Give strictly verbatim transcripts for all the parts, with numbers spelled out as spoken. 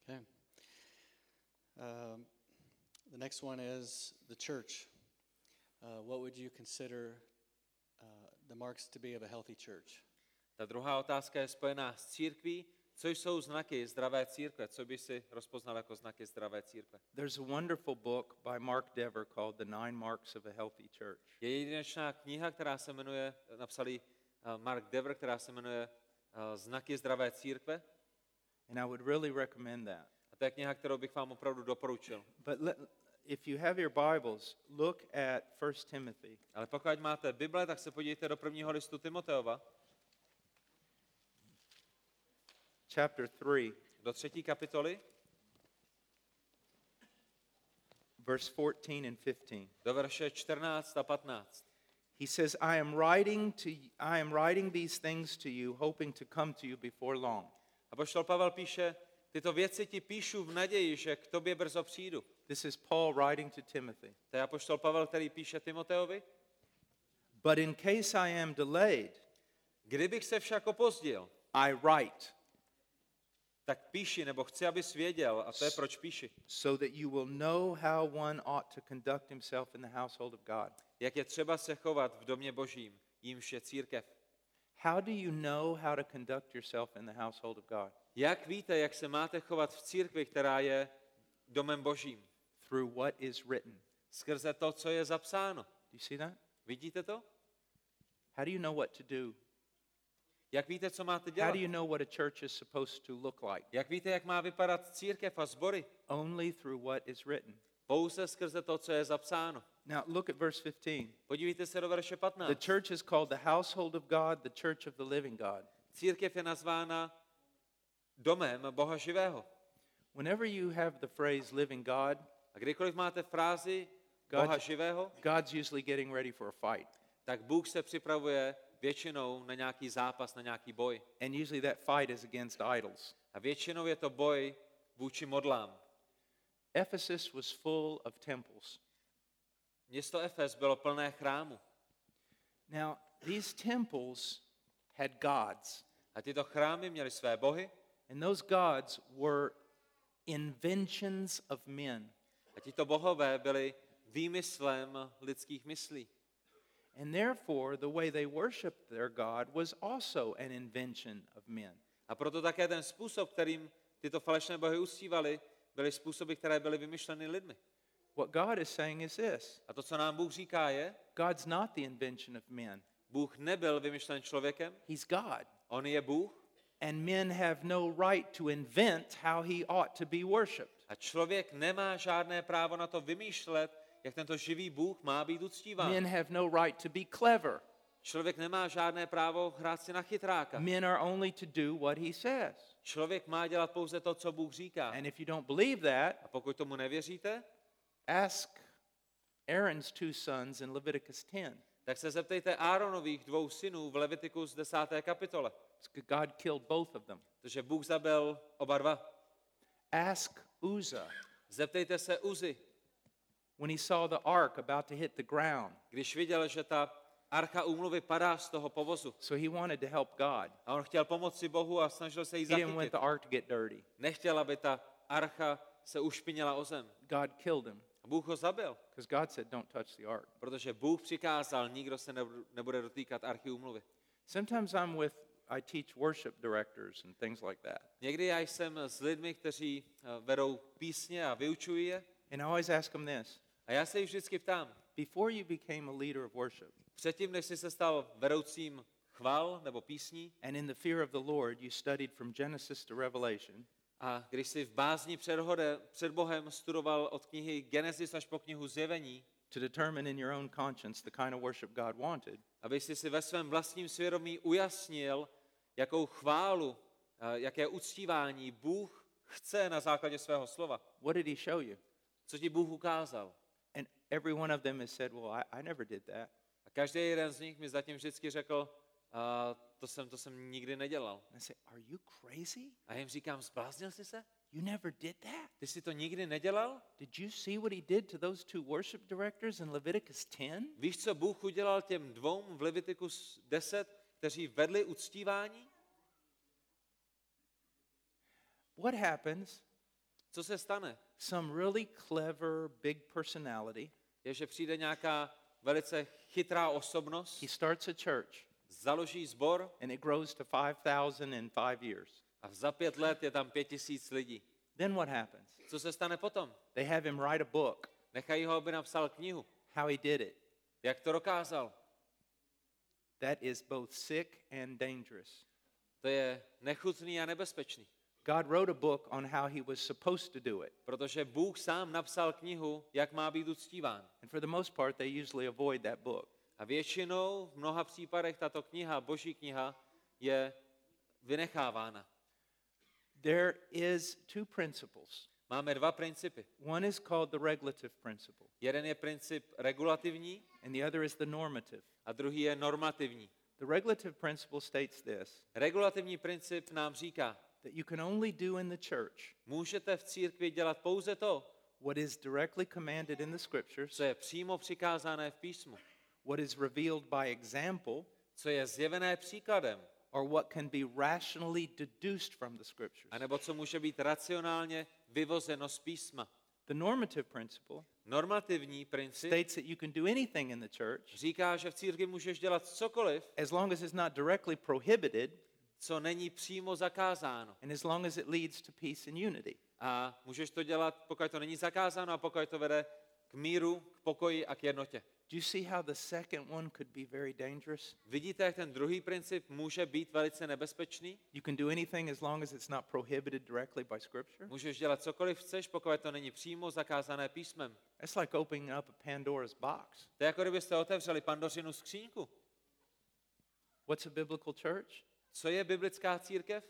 Okay. Um, the next one is the church. Uh, what would you consider uh, the marks to be of a healthy church? Ta druhá otázka je spojená s církví. Co jsou znaky zdravé církve? Co by si rozpoznal jako znaky zdravé církve? There's a wonderful book by Mark Dever called The Nine Marks of a Healthy Church. Je jedinečná kniha, která se jmenuje, napsal ji Mark Dever, která se jmenuje Znaky zdravé církve. And I would really recommend that. A to je kniha, kterou bych vám opravdu doporučil. But let, if you have your Bibles, look at First Timothy. Ale pokud máte Bible, tak se podívejte do prvního listu Timoteova. Chapter three, Do třetí kapitoly, verse fourteen and fifteen. do verše čtrnáct a patnáct. He says, I am writing to I am writing these things to you, hoping to come to you before long. Apoštol Pavel píše, tyto věci ti píšu v naději, že k tobě brzo přijdu. This is Paul writing to Timothy. To je apoštol Pavel, který píše Timoteovi. But in case I am delayed, Kdybych se však opozdil, I write, tak píši, nebo chci, abys věděl, a to je proč píši. so that you will know how one ought to conduct himself in the household of God. Jak je třeba se chovat v domě božím, jímž je církev. How do you know how to conduct yourself in the household of God? Jak víte, jak se máte chovat v církvi, která je domem božím? Through what is written. Skrze to, co je zapsáno. Do you see that? Vidíte to? How do you know what to do? Jak víte, co máte How dělat? do you know what a church is supposed to look like? Jak víte, jak má vypadat církev a sbory? Only through what is written. Pouze skrze to, co je zapsáno. Now look at verse fifteen. Podívejte se do verše The patnáct. church is called the household of God, the church of the living God. Církev je nazvána domem Boha živého. Whenever you have the phrase living God, A kdykoliv máte frázi God- Boha živého, God's usually getting ready for a fight. tak Bůh se připravuje většinou na nějaký zápas, na nějaký boj. And usually that fight is against idols. A většinou je to boj vůči modlám. Ephesus was full of temples. Město Efes bylo plné chrámu. Now, these temples had gods, A tyto chrámy měly své bohy and those gods were inventions of men. a tito bohové byli výmyslem lidských myslí. And therefore, the way they worshiped their God was also an invention of men. A proto také ten způsob, kterým tyto falešné bohy uctívali, byly způsoby, které byly vymyšleny lidmi. What God is saying is this: A to, co nám Bůh říká, je, God's not the invention of men. Bůh nebyl vymyšlen člověkem, He's God. on je Bůh And men have no right to invent how he ought to be worshipped. a člověk nemá žádné právo na to vymýšlet, jak tento živý Bůh má být uctíván. Men have no right to be clever. Člověk nemá žádné právo hrát si na chytráka. Men are only to do what he says. Člověk má dělat pouze to, co Bůh říká. And if you don't believe that, A pokud tomu nevěříte, ask Aaron's two sons in Leviticus ten. tak se zeptejte Áronových dvou synů v Levitikus desáté kapitole, God killed both of them. protože Bůh zabil oba dva. Ask Uzzah Zeptejte se Uzy, when he saw the ark about to hit the ground. když viděl, že ta archa úmluvy padá z toho povozu. So he wanted to help God. A on chtěl pomoci Bohu a snažil se jí He didn't want zachytit. the ark to get dirty. Nechtěl, aby ta archa se ušpinila o zem. God killed him A Bůh ho zabil, because God said, don't touch the ark. protože Bůh přikázal, nikdo se nebude dotýkat archy úmluvy. Sometimes I'm with, I teach worship directors and things like that. Někdy já jsem s lidmi, kteří eh, vedou písně a vyučují je. And I always ask them this: A já se jich vždycky ptám, before you became a leader of worship předtím, než jsi se stal vedoucím chval nebo písní, and in the fear of the Lord you studied from Genesis to Revelation, a když jsi v bázni před, hode, před Bohem studoval od knihy Genesis až po knihu Zjevení, to determine in your own conscience the kind of worship God wanted, aby jsi si ve svém vlastním svědomí ujasnil, jakou chválu, eh, jaké uctívání Bůh chce na základě svého slova. what did he show you? Co ti Bůh ukázal? And every one of them has said, well, I, I never did that. A každý jeden z nich mi zatím vždycky řekl, uh, to, jsem, to jsem nikdy nedělal. And I say, are you crazy? A já jim říkám, zbláznil jsi se? You never did that? Ty jsi to nikdy nedělal? Did you see what he did to those two worship directors in Leviticus ten? Víš, co Bůh udělal těm dvou v Levitikus deset, kteří vedli uctívání? What happens Co se stane? Some really clever big personality. Je, že přijde nějaká velice chytrá osobnost, He starts a church založí sbor and it grows to five thousand in five years. a za pět let je tam pět tisíc lidí. Then what happens? Co se stane potom? They have him write a book, Nechají ho, aby napsal knihu. how he did it. Jak to dokázal? That is both sick and dangerous. To je nechutný a nebezpečný. God wrote a book on how he was supposed to do it. Protože Bůh sám napsal knihu, jak má být uctíván. And for the most part, they usually avoid that book. A většinou v mnoha případech tato kniha, Boží kniha, je vynechávána. There is two principles. Máme dva principy. One is called the regulative principle, Jeden je princip regulativní and the other is the normative. a druhý je normativní. The regulative principle states this, Regulativní princip nám říká, that you can only do in the church můžete v církvi dělat pouze to, what is directly commanded in the scriptures, co je přímo přikázané v písmu, what is revealed by example, co je zjevené příkladem, or what can be rationally deduced from the scriptures. anebo co může být racionálně vyvozeno z písma. The normative principle Normativní princip states that you can do anything in the church říká, že v církvi můžeš dělat cokoliv, as long as it's not directly prohibited co není přímo zakázáno. and as long as it leads to peace and unity. A můžeš to dělat, pokud to není zakázáno a pokud to vede k míru, k pokoji a k jednotě. Do you see how the second one could be very dangerous? Vidíte, jak ten druhý princip může být velice nebezpečný? You can do anything as long as it's not prohibited directly by scripture. Můžeš dělat cokoliv chceš, pokud to není přímo zakázané písmem. That's like opening up a Pandora's box. To je jako kdybyste otevřeli Pandořinu skříňku. What's a biblical church? Co je biblická církev?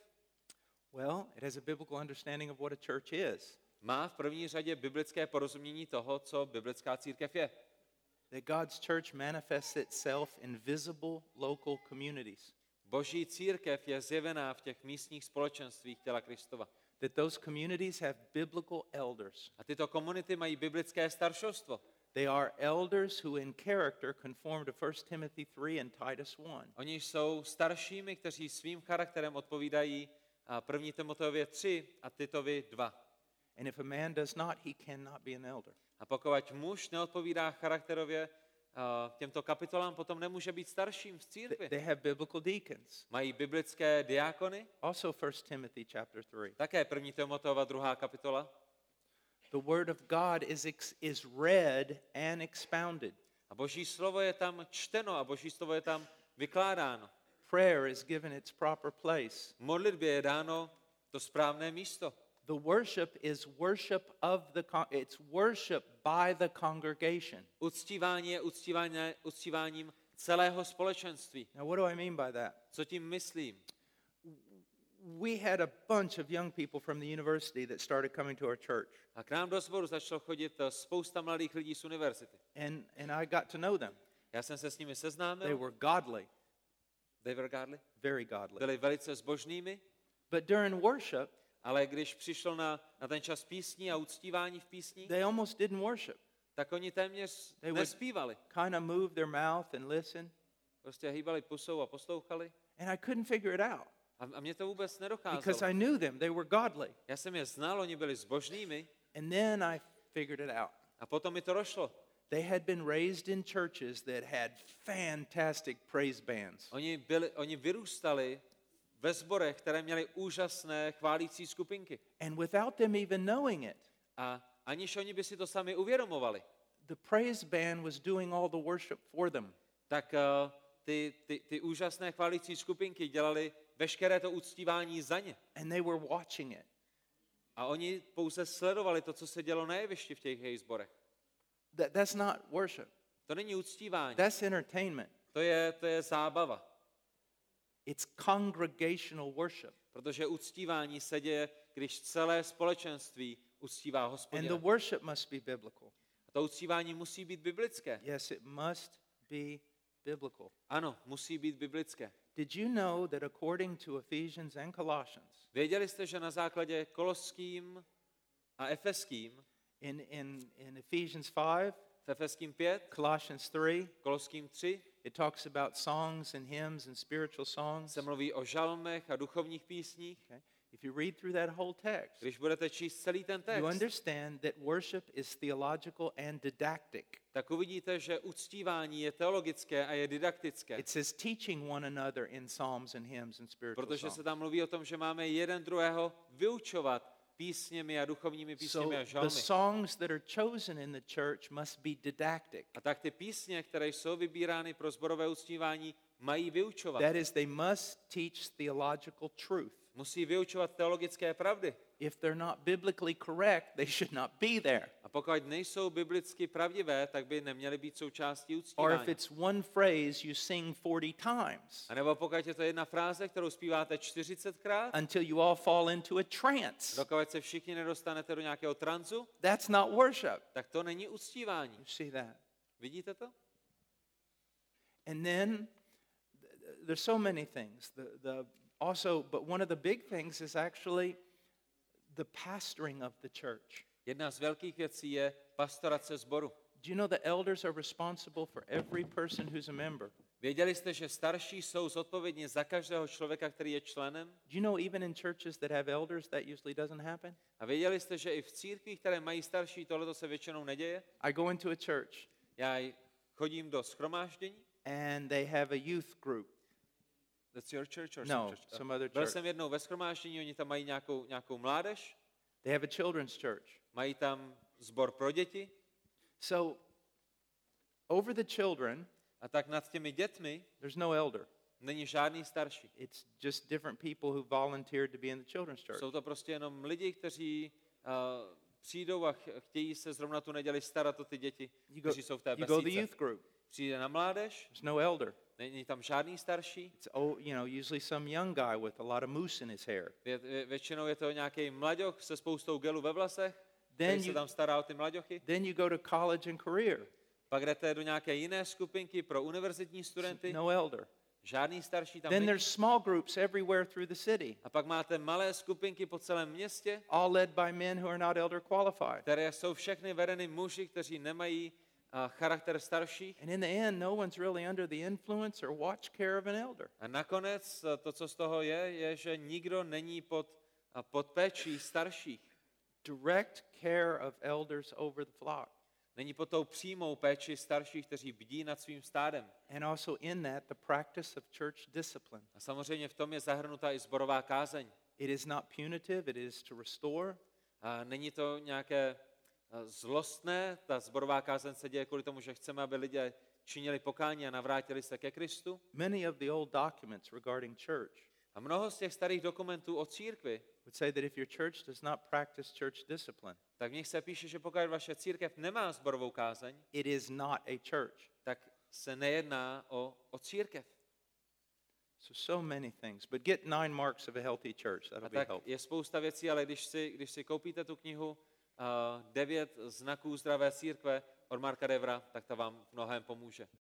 Well, it has a biblical understanding of what a church is. Má v první řadě biblické porozumění toho, co biblická církev je. That God's church manifests itself in visible local communities. Boží církev je zjevená v těch místních společenstvích těla Kristova. That those communities have biblical elders. A tyto komunity mají biblické staršovstvo. They are elders who in character conform to First Timothy three and Titus one. Oni jsou staršími, kteří svým charakterem odpovídají první Timoteově tři a Titovi dva. And if a man does not, he cannot be an elder. A pokud muž neodpovídá charakterově těmto kapitolám, potom nemůže být starším v církvi. They have biblical deacons. Mají biblické diákony, Also First Timothy chapter three. také první Timoteova druhá kapitola. The word of God is ex- is read and expounded. A Boží slovo je tam čteno a Boží slovo je tam vykládáno. Prayer is given its proper place. Modlitbě je dáno to správné místo. The worship is worship of the con- it's worship by the congregation. Uctívání je uctívání, uctíváním celého společenství. Now what do I mean by that? Co tím myslím? We had a bunch of young people from the university that started coming to our church. A k nám do sboru začalo chodit spousta mladých lidí z univerzity. And and I got to know them. Já jsem se s nimi They seznámil. were godly, They were godly. very godly. Byli velice zbožnými, But during worship, ale když přišlo na, na ten čas písní a uctívání v písni, they almost didn't worship. tak oni téměř They would- nespívali. Kind of move their mouth and listen. Prostě hýbali pusou a poslouchali. And I couldn't figure it out A, a mě to vůbec because nedokázalo. I knew them. They were godly. Já jsem je znal, oni byli zbožnými And then I figured it out. a potom mi to došlo. They had been raised in churches that had fantastic praise bands. Oni, byli, oni vyrůstali ve sborech, které měly úžasné chválící skupinky. And without them even knowing it, A aniž oni by si to sami uvědomovali, the praise band was doing all the worship for them. tak uh, ty, ty, ty úžasné chválící skupinky dělali veškeré to uctívání za ně. And they were watching it. A oni pouze sledovali to, co se dělo na jevišti v těch jejich sborech. That, that's not worship. To není uctívání, That's entertainment. to je, to je zábava. It's congregational worship. Protože uctívání se děje, když celé společenství uctívá And Hospodina. the worship must be biblical. A to uctívání musí být biblické. Yes, it must be biblical. Ano, musí být biblické. Did you know that according to Ephesians and Colossians, Věděli jste, že na základě Koloským a Efeským, in, in, in Ephesians five, v Efeským pět, Colossians three, Koloským tři, it talks about songs and hymns and spiritual songs. se mluví o žalmech a duchovních písních. Okay. if you read through that whole text, Když budete číst celý ten you text, understand that worship is theological and didactic. tak uvidíte, že uctívání je teologické a je didaktické. It says teaching one another in psalms and hymns and spiritual Protože songs. se tam mluví o tom, že máme jeden druhého vyučovat písněmi a duchovními So písněmi a the žalmy. songs that are chosen in the church must be didactic. A tak ty písně, které jsou vybírány pro sborové uctívání, mají vyučovat. That is, they must teach theological truth. Musí vyučovat teologické pravdy. If they're not biblically correct, they should not be there. A pokud nejsou biblicky pravdivé, tak by neměly být součástí Or if uctívání. it's one phrase you sing forty times A nebo pokud je to jedna fráze, kterou zpíváte čtyřicetkrát, until you all fall into a trance, dokud se všichni nedostanete do nějakého tranzu, that's not worship. tak to není uctívání. You see that? Vidíte to? And then th- there's so many things. The, the also, but one of the big things is actually the pastoring of the church. Jedna z velkých věcí je pastorace sboru. Do you know the elders are responsible for every person who's a member? Věděli jste, že starší jsou zodpovědní za každého člověka, který je členem? Do you know even in churches that have elders that usually doesn't happen? A věděli jste, že i v církvích, které mají starší, tohleto se většinou neděje? I go into a church Já chodím do shromáždění. and they have a youth group. That's your church or No, some church? some other Byl church. jsem jednou ve shromáždění, oni tam mají nějakou, nějakou mládež, They have a children's church. mají tam sbor pro děti So over the children, a tak nad těmi dětmi there's no elder. není žádný starší. It's just different people who volunteered to be in the children's church. Jsou to prostě jenom lidi, kteří uh, přijdou a ch- chtějí se zrovna tu neděli starat o ty děti, You go, kteří jsou v té you go to the besídce. youth group. Přijde na mládež, There's no elder. není tam žádný starší, It's oh, you know, usually some young guy with a lot of mousse in his hair. Vě, vě, většinou je to nějaký mlaďoch se spoustou gelu ve vlasech, Then který se you, tam stará o ty mlaďochy. then you go to college and career. Pak jdete do nějaké jiné skupinky pro univerzitní studenty, No elder. žádný starší tam Then není. there's small groups everywhere through the city, A pak máte malé skupinky po celém městě, all led by men who are not elder qualified. které jsou všechny vedeny muži, kteří nemají a, charakter starších. And in the end, no one's really under the influence or watch care of an elder. A nakonec a, to, co z toho je, je, že nikdo není pod, a, pod péčí starších. Direct care of elders over the flock. Není pod tou přímou péči starších, kteří bdí nad svým stádem. And also in that, the practice of church discipline. A samozřejmě v tom je zahrnutá i zborová kázeň. It is not punitive, it is to restore. A není to nějaké a, zlostné, ta zborová kázeň se děje kvůli tomu, že chceme, aby lidé činili pokání a navrátili se ke Kristu. Many of the old documents regarding church A mnoho z těch starých dokumentů o církvi, would say that if your church does not practice church discipline, tak v nich se píše, že pokud vaše církev nemá zborovou kázeň, it is not a church. tak se nejedná o, o církev. So, so many things. But get nine marks of a healthy church. That'll A be tak helpful. je spousta věcí, ale když si, když si koupíte tu knihu uh, Devět znaků zdravé církve od Marka Devra, tak ta vám v mnohém pomůže.